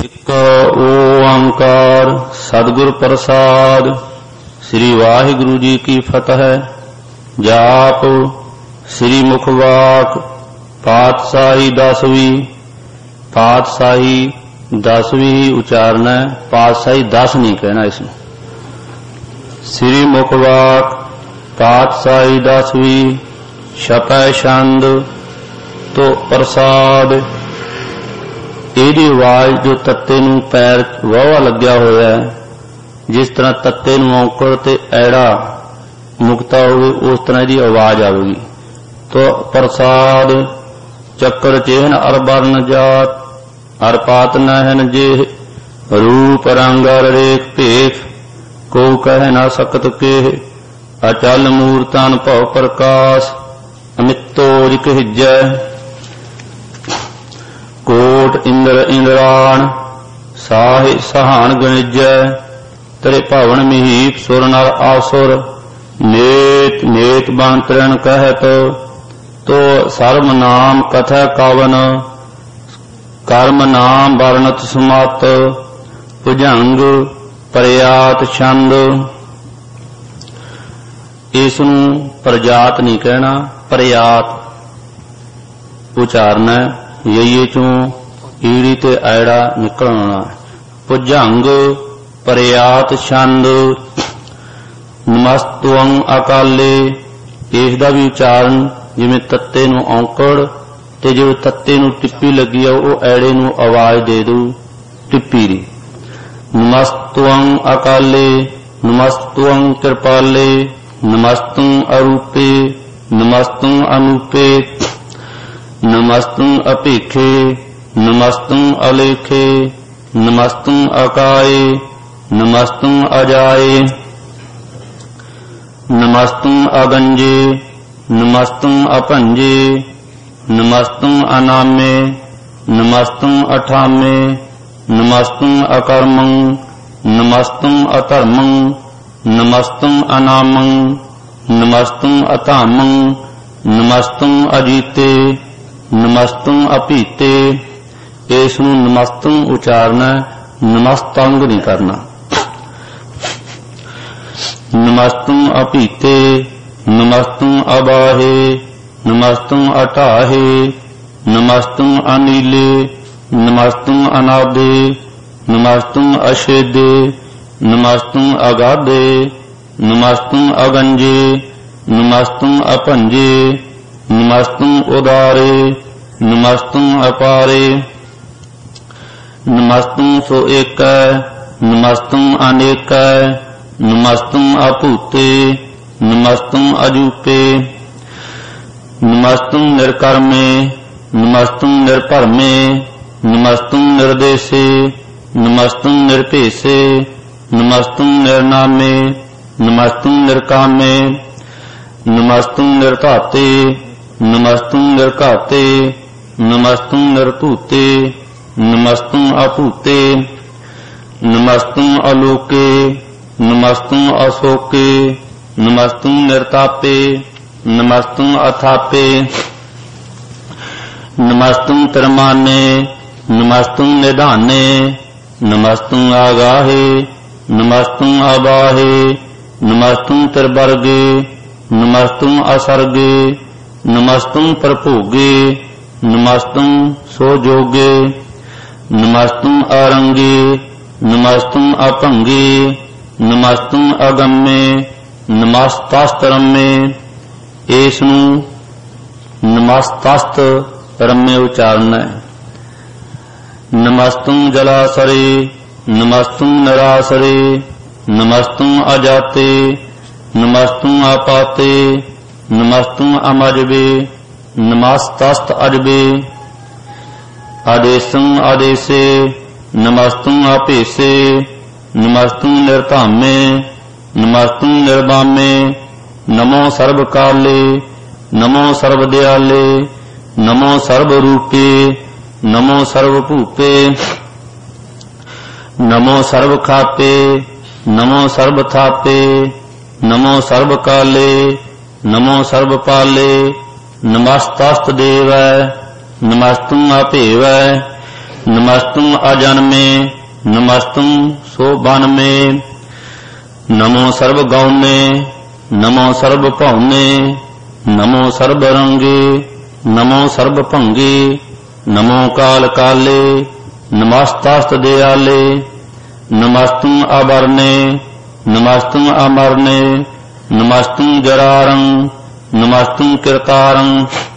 ਇੱਕ ਓੰਕਾਰ ਸਤਿਗੁਰ ਪ੍ਰਸਾਦ। ਸ੍ਰੀ ਵਾਹਿਗੁਰੂ ਜੀ ਕੀ ਫਤਿਹ। ਜਾਪ ਸ੍ਰੀ ਮੁਖਵਾਕ ਪਾਤਸ਼ਾਹੀ ਦਸਵੀਂ। ਪਾਤਸ਼ਾਹੀ ਦਸਵੀਂ ਉਚਾਰਨ है, पातशाही 10 नहीं कहना इसमें। श्री मुखवाक पातशाही 10वीं छपै छंद तो प्रसाद। ਇਹਦੀ आवाज जो तत्ते नूं पैर वाहवा लग्या होया है, जिस तरह तत्ते नूं औंकड़ ते ऐड़ा मुक्ता होवे उस तरह की आवाज आवेगी। तो प्रसाद चक्कर चेहन अर वर्ण जात हर पात नहन जे रूप रंग रेख भेख को कह न सकत के अचल मूर्तन भव प्रकाश अमितो रिक हिजै कोट इंद्र इंद्राण साहि सहान गणिजै तेरे भवन महीप सुर नर आसुर नेत नेत बन तृण कहत तो सर्व नाम कथा कावन कर्म नाम वर्णत सुमत भुजंग प्रयात छंद। इसनूं प्रजात नहीं कहना, प्रयात उचारना है। यही चों ईड़ी ते ऐड़ा निकलना। भुजंग प्रयात छंद। नमस्तुअं अकाले इसका भी उचारण जिवें तत्ते नूं औंकड़ ते जो तत्ते नूं टिप्पी लगी है वो ऐड़े नूं आवाज दे दू टिप्पी दी। नमस्तुअं अकाले नमस्तुअं कृपाले नमस्तुं अरूपे नमस्तुं अनूपे नमस्तुं अपेखे नमस्तुं अलेखे नमस्तुं अकाये नमस्तुं अजाये नमस्तुं अगंजे नमस्तुं अपंजे नमस्तुं अनामे नमस्तुं अठामे नमस्तुं अकर्मं नमस्तुं अधर्मं नमस्तुं अनामं नमस्तुं अतामं नमस्तुं अजीते नमस्तुं अपीते। इसनूं नमस्तुं उचारना, नमस्तंग नहीं करना। नमस्तुं अपीते नमस्तुं अबाहे नमस्तुं अटाहे नमस्तुं अनीले नमस्तुं अनादे नमस्तुं अशेदे नमस्तुं अगाधे नमस्तुं अगंजे नमस्तुं अपंजे नमस्तुं उदारे नमस्तुं अपारे नमस्तुं सो एक नमस्तुं अनेक नमस्तुं अपूते नमस्तुं अजूपे नमस्तुं निर्कर्मे नमस्तुं निर्भरमे नमस्तुं निर्देशे नमस्तुं निर्पेशे नमस्तुं निर्नामे नमस्तुं निर्कामे नमस्तुं निर्धाते नमस्तुं निर्घाते नमस्तुं निर्भूते नमस्तुं अभूते नमस्तुं अलोके नमस्तुं अशोके नमस्तुं निर्तापे नमस्तुं अथापे नमस्तुं तिरमाने नमस्तुं निधाने नमस्तुं आगाहे नमस्तुं अबाहे नमस्तुं तिरवर्गे नमस्तुं असर्गे नमस्तुं प्रभोगे नमस्तुं सोजोगे नमस्तुं अरंगे नमस्तुं अपंगे नमस्तुं अगम्ये नमस्तास्त रम्ये। इसनूं नमस्तास्त रम्य उचारण है। नमस्तुं जलासरे नमस्तुं निरासरे नमस्तुं अजाते नमस्तुं अपाते नमस्तुं अमजबे नमस्तास्त अजबे आदेशं आदेशे नमस्तुं अपेशे नमस्तुं निर्धामे नमस्तुं निर्वामे नमो सर्वकाले नमो सर्वदयाले नमो सर्वरूपे नमो सर्वभूपे नमो सर्वखापे नमो सर्वथापे नमो सर्वकाले नमो सर्वपाले नमस्तास्त देव नमस्तुं अपेव नमस्तुम अजन्मे नमस्तुम सो बन में। नमो सर्व गौने नमो सर्व भौने नमो सर्व रंगे नमो सर्व भंगे नमो काल काले नमस्तास्त दयाले। नमस्तुम अवरणे नमस्तुम अमरणे नमस्तुम जरारं नमस्तुम किरतारं।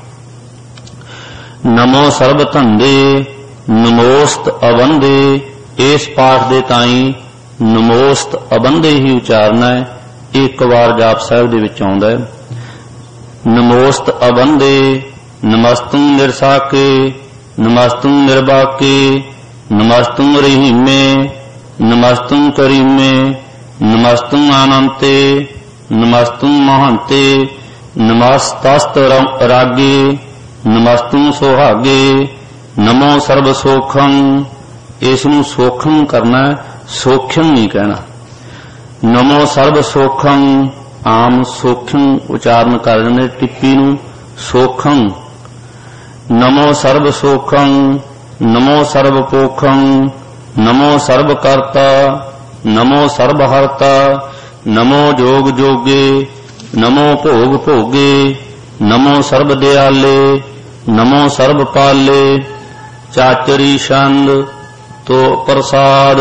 नमो सर्व धंदे नमोस्त अबंधे। इस पाठ दे ताई नमोस्त अबंधे ही उचारना है। एक बार जाप साहिब दे विच आउंदा है। नमोस्त अबंधे नमस्तुम निरसाके नमस्तुम निर्बाके नमस्तुम रहीमे नमस्तुम करीमे नमस्तुम आनंते नमस्तुम महंते नमस्तस्त रागे नमस्तुम सुहागे। नमो सर्व सोखम। इसनूं सोखम करना, सोख्यम नहीं कहना। नमो सर्व सोखम आम सोख्यम उचारण कर देंगे टिप्पी नूं सोखम। नमो सर्व सोखम नमो सर्व पोखम नमो सर्व कर्ता नमो सर्व हरता नमो जोग जोगे नमो भोग भोगे नमो सर्व दयाले नमो सर्व पाले। चाचरी छंद तो प्रसाद।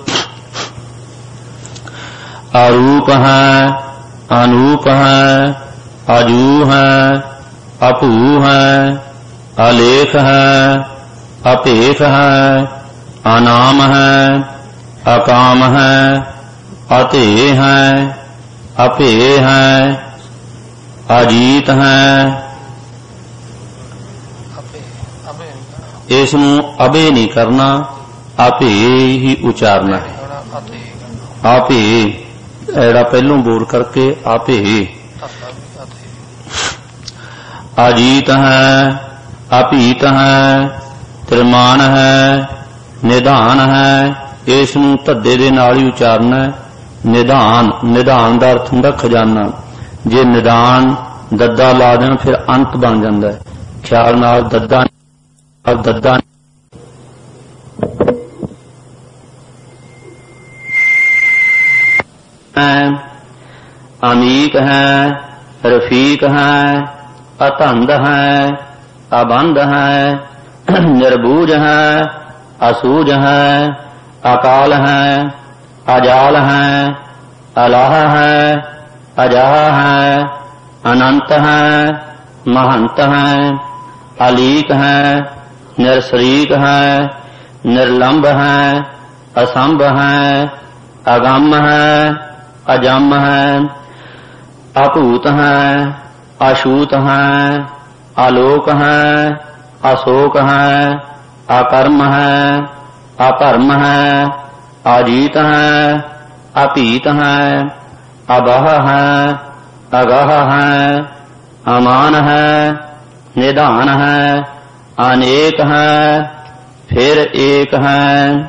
आरूप है अनूप है अजू है अपू है अलेख है अपेख है अनाम है अकाम है अतेय है अपेय है अजीत है। इसनूं अबे नहीं करना, आपे ही उचारना है। आपे एड़ा पहलों बोल करके आपे। अजीत है अपीत है त्रिमान है निधान है। इसनूं धद्दे दे नाल ही उचारना है। निधान, निधान दा अर्थ हुंदा खजाना। जे निधान दद्दा ला देण फिर अंत बन जांदा है। ख्याल नाल दद्दा दद्दा। अमीक है रफीक है अतंद है अबंध है निर्बूज है असूज है अकाल है अजाल है अलाह है अजाह है अनंत है महंत है अलीक है निरशरीक है निर्लंब है असंभ है अगम है अजम है अपूत है अशूत है आलोक है अशोक है अकर्म है अभर्म है अजीत है अपीत है अबह है अगह है अमान है निधान है अनेक है फिर एक है।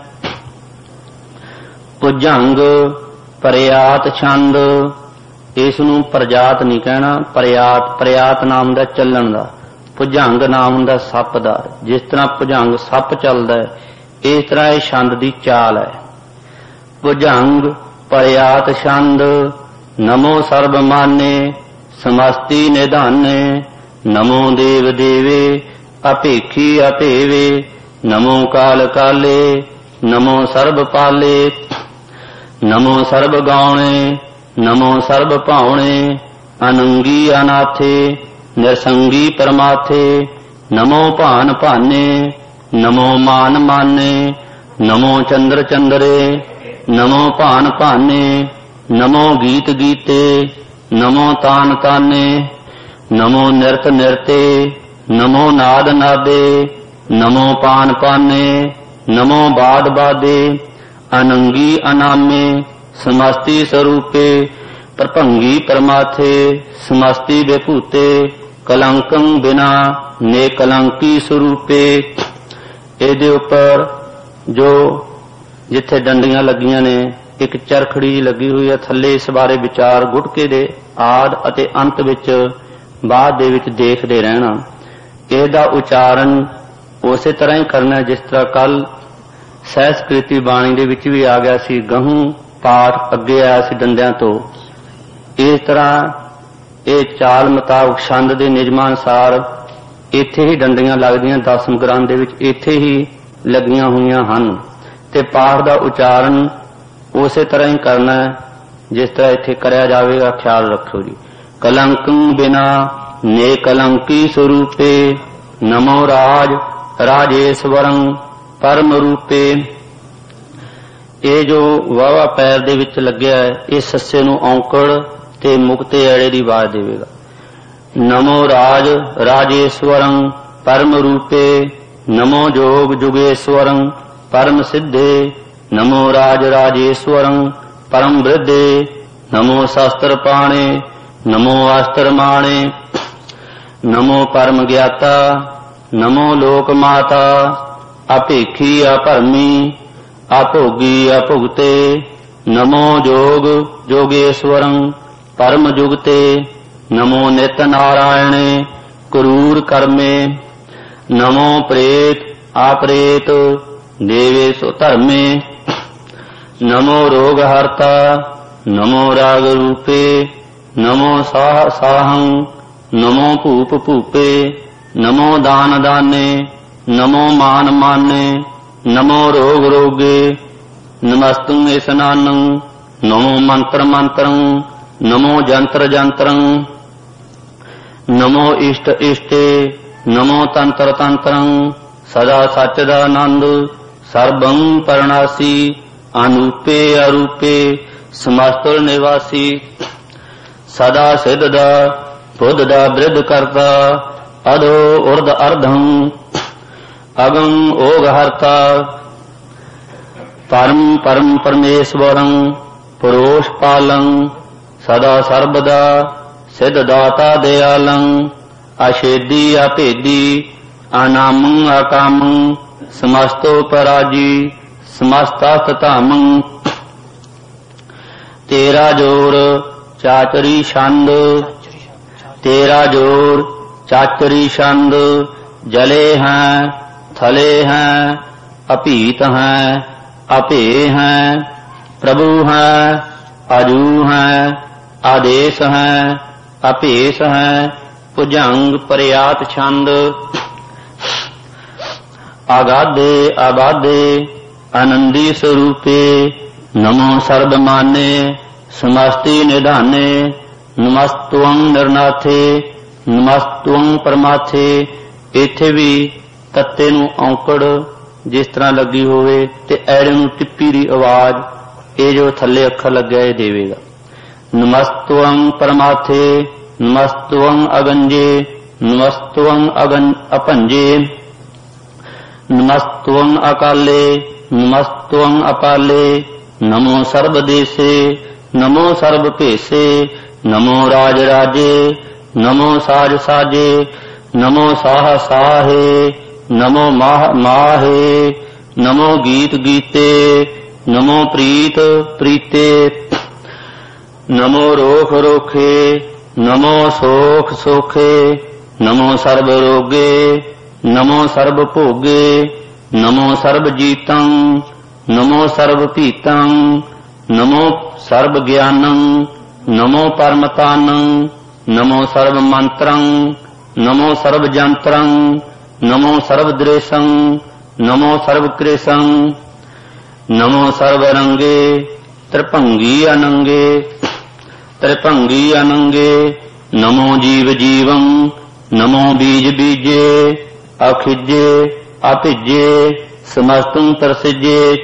भुजंग प्रयात छंद। इसनूं प्रजात नहीं कहना, प्रयात। प्रयात नाम दा चलण दा, भुजंग नाम हुंदा सप दा। जिस तरह भुजंग सप चलदा है इस तरह इह छंद दी चाल है। भुजंग प्रयात छंद। नमो सर्व माने समस्ति निधाने नमो देव देवे अपेखी अपेवे नमो काल काले नमो सर्व पाले। नमो सर्व गावणे नमो सर्व भावणे अनंगी अनाथे निरसंगी परमाथे। नमो भान भाने नमो मान माने नमो चंद्र चंद्रे नमो भान भाने नमो गीत गीते नमो तान ताने नमो निरत निरते नमो नाद नादे नमो पान पाने नमो बाद बादे अनंगी अनामे समस्ति स्वरूपे प्रभंगी परमाथे समस्ति विभूते कलंकं बिना ने कलंकी स्वरूपे। ਇਹਦੇ ਉੱਪਰ जो जिथे डंडियां लगियां ने एक चरखड़ी लगी हुई है थल्ले इस बारे विचार गुटके दे आद अते अंत विच बाद दे विच देखदे रहना। ਇਹਦਾ उचारण ਉਸੇ ਤਰ੍ਹਾਂ ਹੀ ਕਰਨਾ ਜਿਸ ਤਰ੍ਹਾਂ ਕੱਲ ਸਹਿਸਕ੍ਰਿਤੀ ਬਾਣੀ ਦੇ ਵਿੱਚ ਵੀ ਆ ਗਿਆ ਸੀ, ਗਹੂੰ ਪਾਠ ਅੱਗੇ ਆਇਆ ਸੀ ਡੰਡਿਆਂ ਤੋਂ। ਇਸ ਤਰ੍ਹਾਂ ਇਹ ਚਾਲ ਮੁਤਾਬਕ ਛੰਦ ਦੇ ਨਿਯਮਾਂ ਅਨੁਸਾਰ ਇੱਥੇ ਹੀ ਡੰਡੀਆਂ ਲੱਗਦੀਆਂ, ਦਸਮ ਗ੍ਰੰਥ ਦੇ ਵਿੱਚ ਇੱਥੇ ਹੀ ਲੱਗੀਆਂ ਹੋਈਆਂ ਹਨ। ਤੇ ਪਾਠ ਦਾ ਉਚਾਰਨ ਉਸੇ ਤਰ੍ਹਾਂ ਹੀ ਕਰਨਾ ਜਿਸ ਤਰ੍ਹਾਂ ਇੱਥੇ ਕਰਿਆ ਜਾਵੇਗਾ, ਖਿਆਲ ਰੱਖੋ ਜੀ। ਕਲੰਕੰ ਬਿਨਾ ਨੇ ਕਲੰਕੀ ਸਰੂਪੇ, ਨਮੋ ਰਾਜ ਰਾਜੇਸ਼ਵਰੰ ਪਰਮ ਰੂਪੇ। ਇਹ ਜੋ ਵਾਵਾ ਪੈਰ ਦੇ ਵਿੱਚ ਲੱਗਿਆ ਹੈ, ਇਹ ਸੱਸੇ ਨੂੰ ਔਂਕੜ ਤੇ ਮੁਕਤੇ ਐੜੇ ਦੀ ਆਵਾਜ਼ ਦੇਵੇਗਾ। ਨਮੋ ਰਾਜ ਰਾਜੇਸ਼ਵਰੰ ਪਰਮ ਰੂਪੇ, ਨਮੋ ਜੋਗ ਜੁਗੇਸ਼ਵਰੰ ਪਰਮ ਸਿੱਧੇ, ਨਮੋ ਰਾਜ ਰਾਜੇਸ਼ਵਰੰ ਪਰਮ ਬ੍ਰਿਧੇ, ਨਮੋ ਸ਼ਸਤਰ ਪਾਣੇ ਨਮੋ ਅਸਤਰ ਮਾਣੇ, ਨਮੋ ਪਰਮ ਗਿਆਤਾ ਨਮੋ ਲੋਕ ਮਾਤਾ, ਅਭੇਖੀ ਅਭਰਮੀ ਅਭੋਗੀ ਅਭੁਗਤੇ, ਨਮੋ ਜੋਗ ਜੋਗੇਸ਼ਵਰੰ ਪਰਮ ਜੁਗਤੇ, ਨਮੋ ਨਿਤ ਨਾਰਾਇਣੇ ਕਰੂਰ ਕਰਮੇ, ਨਮੋ ਪ੍ਰੇਤ ਆਪ੍ਰੇਤ ਦੇਵੇ ਸੋ ਧਰਮੇ, ਨਮੋ ਰੋਗ ਹਰਤਾ ਨਮੋ ਰਾਗ ਰੂਪੇ, ਨਮੋ ਸਾਹ ਸਾਹੰ ਨਮੋ ਭੂਪ ਭੂਪੇ, ਨਮੋ ਦਾਨ ਦਾਨੇ ਨਮੋ ਮਾਨ ਮਾਨੇ, ਨਮੋ ਰੋਗ ਰੋਗੇ ਨਮਸਤੰ ਇਸਨਾਨੰ, ਨਮੋ ਮੰਤਰ ਮੰਤਰੰ ਨਮੋ ਜੰਤਰ ਜੰਤਰੰ, ਨਮੋ ਇਸ਼ਟ ਇਸ਼ਟੇ ਨਮੋ ਤੰਤਰ ਤੰਤਰੰ, ਸਦਾ ਸੱਚ ਦਾ ਆਨੰਦ ਸਰਬੰ ਪਰਣਾਸੀ, ਅਨੂਪੇ ਅਰੂਪੇ ਸਮਸਤੁਰ ਨਿਵਾਸੀ, ਸਦਾ ਸਿੱਧ ਦਾ ਬੁੱਧ ਦਾ ਬ੍ਰਿਧ ਕਰਤਾ, ਅਧੋ ਉਰਧ ਅਰਧੰ ਅਗਮ ਓਗ ਹਰਤਾ, ਪਰਮ ਪਰਮ ਪਰਮੇਸ਼ਵਰੰ ਪੁਰੋਸ਼ ਪਾਲੰ, ਸਦਾ ਸਰਬਦਾ ਸਿੱਧ ਦਾਤਾ ਦਿਆਲੰ, ਅਛੇਦੀ ਅਭੇਦੀ ਅਨਾਮੰ ਅਕਾਮੰ, ਸਮਸਤੋ ਪਰਾਜੀ ਸਮਸਤਸਤ ਧਾਮੰ, ਤੇਰਾ ਜੋਰ ਚਾਚਰੀ ਛੰਦ ਤੇਰਾ ਜੋਰ ਚਾਚਰੀ ਛੰਦ, ਜਲੇ ਹੈ ਥਲੇ ਹੈ ਅਭੀਤ ਹੈ ਅਭੇ ਹੈ, ਪ੍ਰਭੂ ਹੈ ਅਜੂ ਹੈ ਆਦੇਸ਼ ਹੈ ਅਭੇਸ ਹੈ, ਭੁਜੰਗ ਪਰਿਆਤ ਛੰਦ, ਆਗਾਦੇ ਆਬਾਦੇ ਆਨੰਦੀ ਸਰੂਪੇ, ਨਮੋ ਸਰਬ ਮਾਨੇ ਸਮਸਤੀ ਨਿਧਾਨੇ, ਨਮਸਤਵੰ ਨਿਰਨਾਥੇ ਨਮਸਤਵੰ ਪਰਮਾਥੇ। ਇੱਥੇ ਵੀ ਤੱਤੇ ਨੂੰ ਔਂਕੜ ਜਿਸ ਤਰ੍ਹਾਂ ਲੱਗੀ ਹੋਵੇ ਤੇ ਐੜੇ ਨੂੰ ਟਿੱਪੀ ਦੀ ਆਵਾਜ਼, ਇਹ ਜੋ ਥੱਲੇ ਅੱਖਰ ਲੱਗਿਆ ਇਹ ਦੇਵੇਗਾ। ਨਮਸਤਵੰ ਪਰਮਾਥੇ ਨਮਸਤਵੰ ਅਗੰਜੇ ਨਮਸਤਵੰ ਅਪੰਜੇ, ਨਮਸਤਵੰ ਅਕਾਲੇ ਨਮਸਤਵੰ ਅਪਾਲੇ, ਨਮੋ ਸਰਬ ਦੇਸੇ ਨਮੋ ਸਰਬ ਭੇਸੇ, ਨਮੋ ਰਾਜ ਰਾਜੇ ਨਮੋ ਸਾਜ ਸਾਜੇ, ਨਮੋ ਸਾਹ ਸਾਹੇ ਨਮੋ ਮਾਹ ਮਾਹੇ, ਨਮੋ ਗੀਤ ਗੀਤੇ ਨਮੋ ਪ੍ਰੀਤ ਪ੍ਰੀਤੇ, ਨਮੋ ਰੋਖ ਰੋਖੇ ਨਮੋ ਸੋਖ ਸੋਖੇ, ਨਮੋ ਸਰਬ ਰੋਗੇ ਨਮੋ ਸਰਬ ਭੋਗੇ, ਨਮੋ ਸਰਬ ਜੀਤੰ ਨਮੋ ਸਰਬ ਭੀਤੰ, ਨਮੋ ਸਰਬ ਗਿਆਨੰ ਨਮੋ ਪਰਮਤਾਨੰ, ਨਮੋ ਸਰਬ ਮੰਤਰੰ ਨਮੋ ਸਰਬ ਜੰਤਰੰ, ਨਮੋ ਸਰਬ ਦ੍ਰੇਸ਼ੰ ਨਮੋ ਸਰਬ ਕ੍ਰੇਸ਼ੰ, ਨਮੋ ਸਰਬ ਰੰਗੇ ਤ੍ਰਿਭੰਗੀ ਅਨੰਗੇ ਤ੍ਰਿਭੰਗੀ ਅਨੰਗੇ, ਨਮੋ ਜੀਵ ਜੀਵੰ ਨਮੋ ਬੀਜ ਬੀਜੇ, ਅਖਿਜੇ ਅਭਿਜੇ ਸਮਸਤੰ ਪ੍ਰਸਿਜੇ,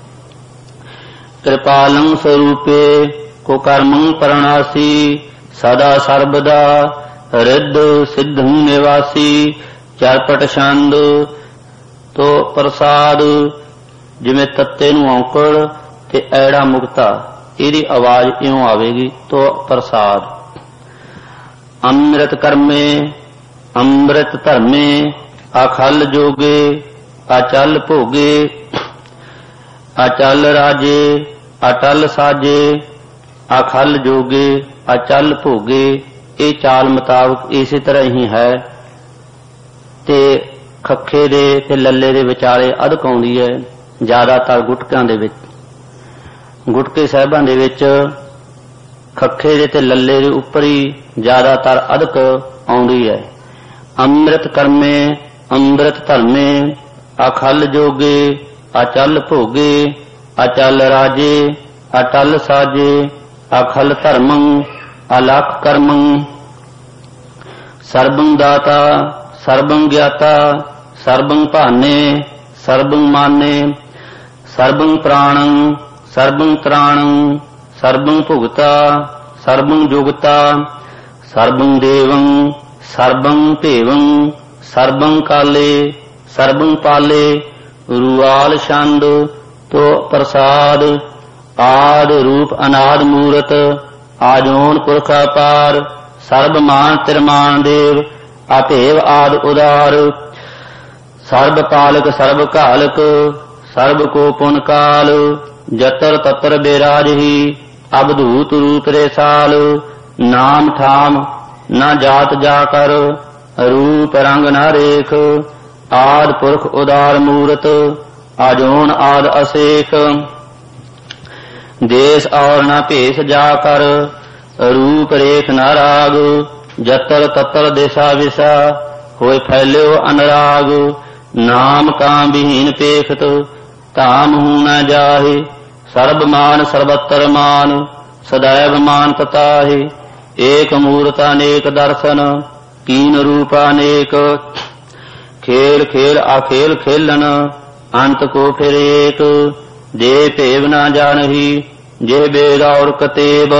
ਕਿਰਪਾਲੰ ਸਰੂਪੇ ਕੋ ਕਰਮੰ ਪਰਣਾਸੀ, ਸਦਾ ਸਰਬਦਾ ਰਿੱਧ ਸਿੱਧੰ ਨਿਵਾਸੀ। ਚਰਪਟ ਛੰਦ ਤੋ ਪ੍ਰਸਾਦ, ਜਿਵੇਂ ਤੱਤੇ ਨੂੰ ਔਂਕੜ ਤੇ ਐੜਾ ਮੁਕਤਾ, ਇਹਦੀ ਆਵਾਜ਼ ਇਉਂ ਆਵੇਗੀ ਤੋ ਪ੍ਰਸਾਦ। ਅੰਮ੍ਰਿਤ ਕਰਮੇ ਅੰਮ੍ਰਿਤ ਧਰਮੇ, ਅਖਲ ਜੋਗੇ ਅਚਲ ਭੋਗੇ, ਅਚਲ ਰਾਜੇ ਅਟਲ ਸਾਜੇ, ਅਖਲ ਜੋਗੇ ਅਚਲ ਭੋਗੇ। ਇਹ ਚਾਲ ਮੁਤਾਬਕ ਇਸੇ ਤਰ੍ਹਾਂ ਹੀ ਹੈ ਤੇ ਖੱਖੇ ਦੇ ਤੇ ਲੱਲੇ ਦੇ ਵਿਚਾਲੇ ਅਧਕ ਆਉਂਦੀ ਹੈ। ਜ਼ਿਆਦਾਤਰ ਗੁਟਕਿਆਂ ਦੇ ਵਿੱਚ, ਗੁਟਕੇ ਸਾਹਿਬਾਂ ਦੇ ਵਿੱਚ ਖੱਖੇ ਦੇ ਤੇ ਲੱਲੇ ਦੇ ਉੱਪਰ ਹੀ ਜ਼ਿਆਦਾਤਰ ਅਧਕ ਆਉਂਦੀ ਹੈ। ਅੰਮ੍ਰਿਤ ਕਰਮੇ ਅੰਮ੍ਰਿਤ ਧਰਮੇ, ਅਖਲ ਜੋਗੇ ਅਚਲ ਭੋਗੇ, ਅਚਲ ਰਾਜੇ ਅਟਲ ਸਾਜੇ, ਅਖਲ ਧਰਮੰ ਅਲਖ ਕਰਮੰ। ਸਰਬੰ ਦਾਤਾ ਸਰਬੰ ਗਿਆਤਾ, ਸਰਬੰ ਭਾਨੇ ਸਰਬੰ ਮਾਨੇ, ਸਰਬੰ ਪ੍ਰਾਣੰ ਸਰਬੰ ਤ੍ਰਾਣੰ, ਸਰਬੰ ਭੁਗਤਾ ਸਰਬੰ ਜੁਗਤਾ, ਸਰਬੰ ਦੇਵੰ ਸਰਬੰ ਭੇਵੰ, ਸਰਬੰ ਕਾਲੇ ਸਰਬੰ ਪਾਲੇ। ਰੂਆਲ ਛੰਦ ਤੋ ਪ੍ਰਸਾਦ, ਆਦ ਰੂਪ ਅਨਾਦ ਮੂਰਤ, ਆਜੋਨ ਪੁਰਖ ਅਪਾਰ, ਸਰਬ ਮਾਨ ਤਿਰਮਾਨ ਦੇਵ, ਆਪੇਵ ਆਦ ਉਦਾਰ। ਸਰਬ ਪਾਲਕ ਸਰਬ ਘਾਲਕ, ਸਰਬ ਕੋ ਪੁਨ ਕਾਲ, ਜਤਰ ਤਤਰ ਬੇਰਾਜਹੀ, ਅਬਧੂਤ ਰੂਪ ਰੇਸਾਲ। ਨਾਮ ਠਾਮ ਨਾ ਜਾਤ ਜਾ ਕਰ, ਰੂਪ ਰੰਗ ਨਾ ਰੇਖ, ਆਦ ਪੁਰਖ ਉਦਾਰ ਮੂਰਤ, ਆਜੋਨ ਆਦ ਅਸੇਖ। ਦੇਸ ਔਰ ਨਾ ਭੇਸ ਜਾ ਕਰ, ਰੂਪ ਰੇਖ ਨਾ ਰਾਗ, ਜਤਰ ਤਤਰ ਦੇਸਾ ਵਿਸਾ, ਹੋਏ ਫੈਲਿਓ ਅਨਰਾਗ। ਨਾਮ ਕਾਮ ਵਿਹੀਨ ਪੇਖਤ, ਧਾਮ ਹੂੰ ਨਾ ਜਾਹੇ, ਸਰਬ ਮਾਨ ਸਰਬਤਰ ਮਾਨ, ਸदैव ਮਾਨ ਤਤਾਹੇ। ਏਕ ਮੂਰਤ ਅਨੇਕ ਦਰਸ਼ਨ, ਕੀਨ ਰੂਪ ਅਨੇਕ, ਖੇਲ ਖੇਲ ਆਖੇਲ ਖੇਲਨ, ਅੰਤ ਕੋ ਫਿਰ ਏਕ। ਜੇ ਭੇਵ ਨਾ ਜਾਣਹੀ, ਜੇ ਬੇਦ ਔਰ ਕਤੇਬ,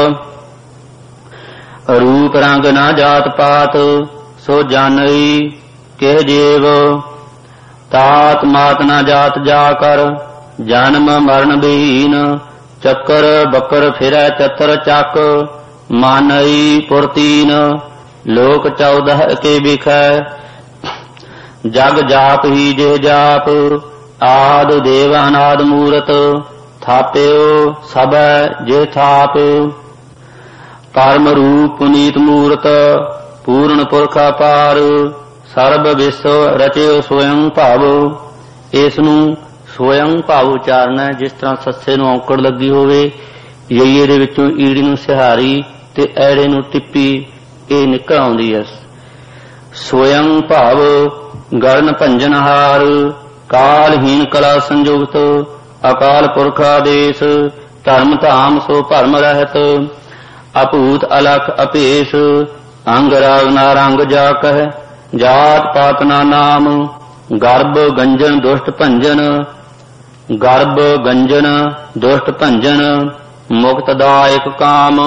ਰੂਪ ਰੰਗ ਨਾ ਜਾਤ ਪਾਤ, ਸੋ ਜਾਣਈ ਕਿਹ ਜੀਵ। ਤਾਤ ਮਾਤ ਨਾ ਜਾਤ ਜਾ ਕਰ, ਜਨਮ ਮਰਨ ਵਿਹੀਨ, ਚੱਕਰ ਬੱਕਰ ਫਿਰੈ ਚਤਰ ਚੱਕ, ਮਾਨਈ ਪੁਰਤੀਨ। ਲੋਕ 14 ਕੇ ਵਿਖੈ, ਜਗ ਜਾਪ ਹੀ ਜੇ ਜਾਪ, ਆਦ ਦੇਵ ਅਨਾਦ ਮੂਰਤ, ਥਾਪਿਓ ਸਭੈ ਜੇ ਥਾਪ। ਪਰਮ ਰੂਪ ਪੁਨੀਤ ਮੂਰਤ, ਪੂਰਨ ਪੁਰਖ ਅਪਾਰ, ਸਰਬ ਵਿਸਵ ਰਚਿਓ ਸਵਯੰ ਭਾਵ। ਇਸ ਨੂੰ ਸਵਯੰ ਭਾਵ ਉਚਾਰਨਾ ਹੈ। ਜਿਸ ਤਰ੍ਹਾਂ ਸੱਸੇ ਨੂੰ ਔਂਕੜ ਲੱਗੀ ਹੋਵੇ, ਯਈਏ ਦੇ ਵਿੱਚੋਂ ਈੜੀ ਨੂੰ ਸਿਹਾਰੀ ਤੇ ਐੜੇ ਨੂੰ ਟਿੱਪੀ, ਇਹ ਨਿਕਲ ਆਉਂਦੀ ਹੈ। ਸਵਯੰ ਭਾਵ ਗਰਨ ਭੰਜਨਹਾਰ, ਕਾਲਹੀਨ ਕਲਾ ਸੰਯੁਗਤ, ਅਕਾਲ ਪੁਰਖ ਆਦੇਸ਼, ਧਰਮ ਧਾਮ ਸੋ ਭਰਮ ਰਹਿਤ, ਅਭੂਤ ਅਲਖ ਅਭੇਸ, ਅੰਗ ਰਾਗ ਨਾ ਰੰਗ ਜਾ ਕਹਿ, ਜਾਤ ਪਾਤ ਨਾ ਨਾਮ, ਗਰਭ ਗੰਜਨ ਦੁਸ਼ਟ ਭੰਜਨ, ਗਰਭ ਗੰਜਨ ਦੁਸ਼ਟ ਭੰਜਨ, ਮੁਕਤ ਦਾਇਕ ਕਾਮ।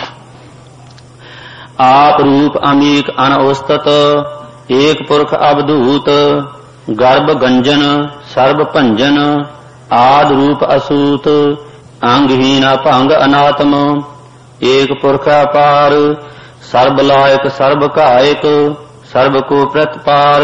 ਆਪ ਰੂਪ ਅਮੀਕ ਅਨਉਸਤਤ, ਏਕ ਪੁਰਖ ਅਵਧੂਤ, ਗਰਭ ਗੰਜਨ ਸਰਬ ਭੰਜਨ, ਆਦ ਰੂਪ ਅਸੂਤ, ਅੰਗਹੀਨ ਭੰਗ ਅਨਾਤਮ, ਏਕ ਪੁਰਖ ਅਪਾਰ, ਸਰਬ ਲਾਇਕ ਸਰਬ ਘਾਇਕ, ਸਰਬ ਕੋ ਪ੍ਰਤਪਾਰ।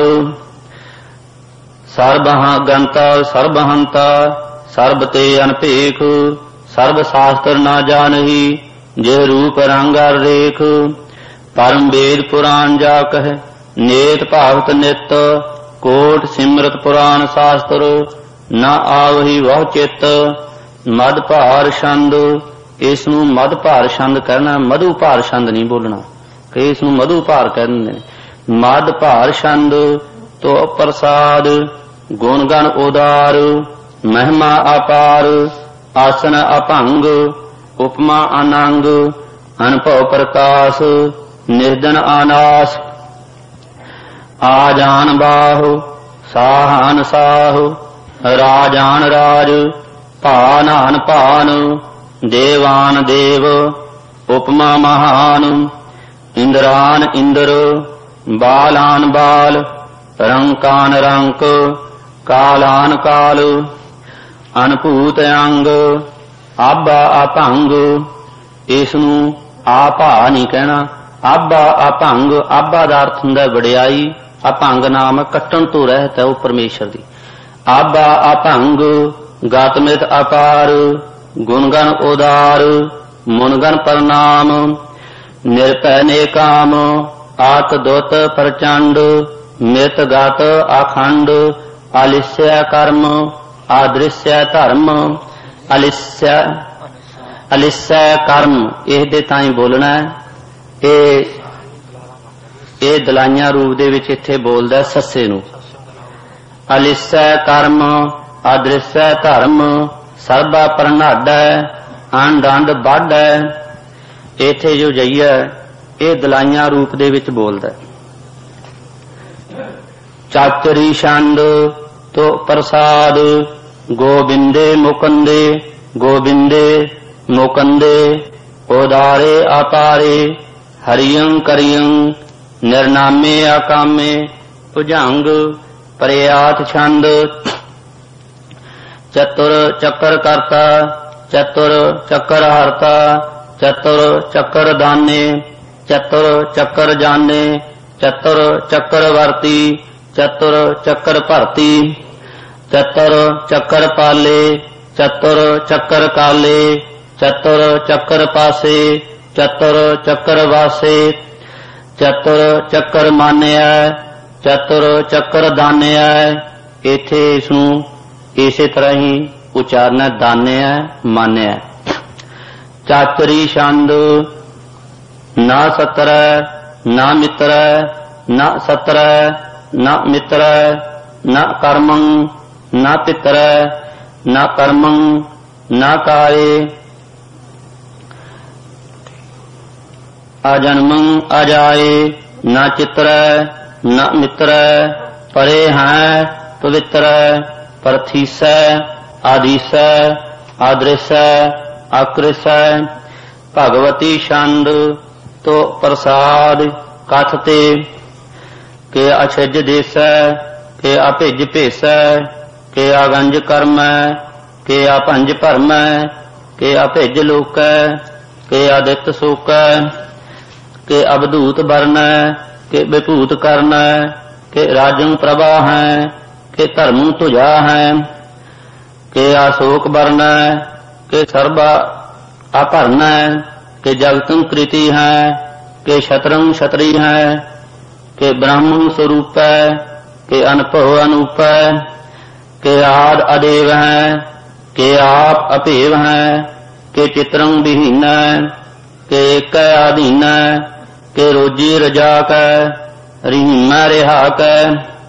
ਸਰਬ ਗੰਤਾ ਸਰਬ ਹੰਤਾ, ਸਰਬ ਤੇ ਅਨਭੇਖ, ਸਰਬ ਸ਼ਾਸਤਰ ਨਾ ਜਾਣਹੀ, ਜੇ ਰੂਪ ਰੰਗ ਅਰ ਰੇਖ। ਪਰਮ ਵੇਦ ਪੁਰਾਣ ਜਾ ਕਹਿ, ਨੇਤ ਭਾਗਤ ਨਿਤ, ਕੋਟ ਸਿਮਰਤ ਪੁਰਾਣ ਸ਼ਾਸਤਰ, ਨਾ ਆਵਹੀ ਵਹੁ ਚਿੱਤ। ਮਦ ਭਾਰ ਛੰਦ, ਇਸ ਨੂੰ ਮਦ ਭਾਰ ਛੰਦ ਕਹਿਣਾ, ਮਧੂ ਭਾਰ ਛੰਦ ਨਹੀਂ ਬੋਲਣਾ, ਕਿ ਇਸ ਨੂੰ ਮਧੂ ਭਾਰ ਕਹਿ ਦਿੰਦੇ ਨੇ। ਮਦ ਭਾਰ ਛੰਦ ਤੋ ਪ੍ਰਸਾਦ, ਗੁਣ ਗਣ ਉਦਾਰ, ਮਹਿਮਾ ਅਪਾਰ, ਆਸਨ ਅਭੰਗ, ਉਪਮਾ ਅਨੰਗ, ਅਨਭਵ ਪ੍ਰਕਾਸ਼, ਨਿਰਜਨ ਆਨਾਸ। ਆਜਾਨ ਬਾਹੁ ਸਾਹਾਨ ਸਾਹੁ, ਰਾਜਾਨ ਰਾਜ, ਭਾਨਾਨ ਭਾਨ, ਦੇਵਾਨ ਦੇਵ, ਉਪਮਾ ਮਹਾਨ। ਇੰਦਰਾਨ ਇੰਦਰ, ਬਾਲਾਨ ਬਾਲ, ਰੰਕਾਨ ਰੰਕ, ਕਾਲਾਨ ਕਾਲ। ਅਨਭੂਤ ਅੰਗ, ਆਬਾ ਅਭੰਗ, ਇਸ ਨੂੰ ਆਪਾ ਨਹੀਂ ਕਹਿਣਾ, ਆਬਾ ਅਭੰਗ। ਆਬਾ ਦਾ ਅਰਥ ਹੁੰਦਾ ਵਡਿਆਈ, ਅਭੰਗ ਨਾਮ ਕੱਟਣ ਤੋਂ ਰਹਿਤ ਹੈ ਉਹ ਪਰਮੇਸ਼ਰ ਦੀ। ਆਬਾ ਅਭੰਗ, ਗਾਤਮਿਤ ਅਪਾਰ, ਗੁਣਗਨ ਉਦਾਰ, ਮੁਨਗਨ ਪ੍ਰਣਾਮ। ਨਿਰਭੈ ਨੇਕਾਮ, ਆਤ ਦੁਤ ਪ੍ਰਚੰਡ, ਮਿਤ ਗਤ ਆਖੰਡ ਆਲਿਸਯ ਕਰਮ ਆਦ੍ਰਿਸਯ ਧਰਮ। ਅਲਿਸਯ ਕਰਮ ਇਹ ਦੇ ਤਾਂ ਹੀ ਬੋਲਣਾ ਹੈ। ਇਹ ਦਲਾਈਆਂ ਰੂਪ ਦੇ ਵਿੱਚ ਇੱਥੇ ਬੋਲਦਾ ਸੱਸੇ ਨੂੰ। ਅਲਿਸਯ ਕਰਮ ਆਦ੍ਰਿਸਯ ਧਰਮ ਸਰਬਾ ਪ੍ਰਨਾਡਾ ਅੰਡ ਅੰਡ ਬਾਢਾ। ਇੱਥੇ ਜੋ ਜਈਆ ਇਹ ਦਲਾਈਆਂ ਰੂਪ ਦੇ ਵਿੱਚ ਬੋਲਦਾ। ਚਾਚਰੀ ਛੰਦ ਤੋ ਪ੍ਰਸਾਦ ਗੋਬਿੰਦੇ ਮੁਕੰਦੇ ਗੋਬਿੰਦੇ ਮੁਕੰਦੇ ਉਦਾਰੇ ਆਤਾਰੇ ਹਰਿਯੰ ਕਰਿਯੰ ਨਿਰਨਾਮੇ ਆਕਾਮੇ ਭੁਜੰਗ ਪ੍ਰਿਆਤ ਛੰਦ। ਚਤੁਰ ਚੱਕਰ ਕਰਤਾ ਚਤੁਰ ਚੱਕਰ ਹਰਤਾ ਚਤੁਰ ਚੱਕਰ ਦਾਨੇ ਚਤੁਰ ਚੱਕਰ ਜਾਣੇ ਚਤੁਰ ਚੱਕਰ ਵਰਤੀ ਚਤੁਰ ਚੱਕਰ ਭਰਤੀ ਚਤੁਰ ਚੱਕਰ ਪਾਲੇ ਚਤੁਰ ਚੱਕਰ ਕਾਲੇ ਚਤੁਰ ਚੱਕਰ ਪਾਸੇ ਚਤੁਰ ਚੱਕਰ ਵਾਸੇ ਚਤੁਰ ਚੱਕਰ ਮਾਨਿਆ ਚਤੁਰ ਚੱਕਰ ਦਾਨਿਆ। ਇੱਥੇ ਇਸ ਨੂੰ ਇਸੇ ਤਰ੍ਹਾਂ ਹੀ ਉਚਾਰਨਾ ਦਾਨਿਆ ਮਾਨਿਆ। ਚਾਚਰੀ ਛੰਦ ਨਾ ਸਤਰੈ ਨਾ ਮਿਤਰੈ ਨਾ ਸਤਰੈ ਨਾ ਮਿਤਰੈ ਨਾ ਕਰਮੰ ਨਾ ਪਿਤਰੈ ਨਾ ਕਰਮੰ ਨਾ ਕਾਏ ਅਜਨਮੰ ਅਜਾਏ ਨਾ ਚਿਤਰੈ ਨਾ ਮਿਤਰੈ ਪਰੇ ਹੈ ਪਵਿੱਤਰੈ ਪ੍ਰਥੀਸੈ ਆਦੀਸੈ ਆਦ੍ਰਿਸੈ ਆਕ੍ਰਿਸੈ। ਭਗਵਤੀ ਛੰਦ ਤੋ ਪ੍ਰਸਾਦ ਕਥ ਤੇ ਕੇ ਅਛਜ ਦੇਸੈ ਕੇ ਅਭਿਜ ਭੇਸੈ ਕੇ ਆਗੰਜ ਕਰਮੈ ਕੇ ਆਪੰਜ ਭਰਮੈ ਕੇ ਅਭਿਜ ਲੋਕੈ ਕੇ ਆਦਿਤ ਸੋਕੈ ਕੇ ਅਵਧੂਤ ਵਰਨੈ ਕੇ ਵਿਭੂਤ ਕਰਨੈ ਕੇ ਰਾਜੰ ਪ੍ਰਭਾ ਹੈ ਕੇ ਧਰਮੰ ਤੁਜਾ ਹੈ ਕੇ ਆਸ਼ੋਕ ਵਰਨੈ ਕੇ ਸਰਬਾ ਆਪਰਨੈ ਕੇ ਜਗਤੰ ਕ੍ਰਿਤੀ ਹੈ ਕੇ ਸ਼ਤਰੰ ਛਤਰੀ ਹੈ ਕੇ ਬ੍ਰਹਮ ਸਰੂਪੈ ਕੇ ਅਨਭਵ ਅਨੂਪੈ ਕੇ ਆਦ ਅਦੇਵ ਹੈ ਕੇ ਆਪ ਅਭੇਵ ਹੈ ਕੇ ਚਿਤਰੰ ਵਿਹੀਨੈ ਕੇ ਏਕੈ ਆਧੀਨੈ ਕੇ ਰੋਜੀ ਰਜਾਕੈ ਰਹੀਮੈ ਰਿਹਾਕੈ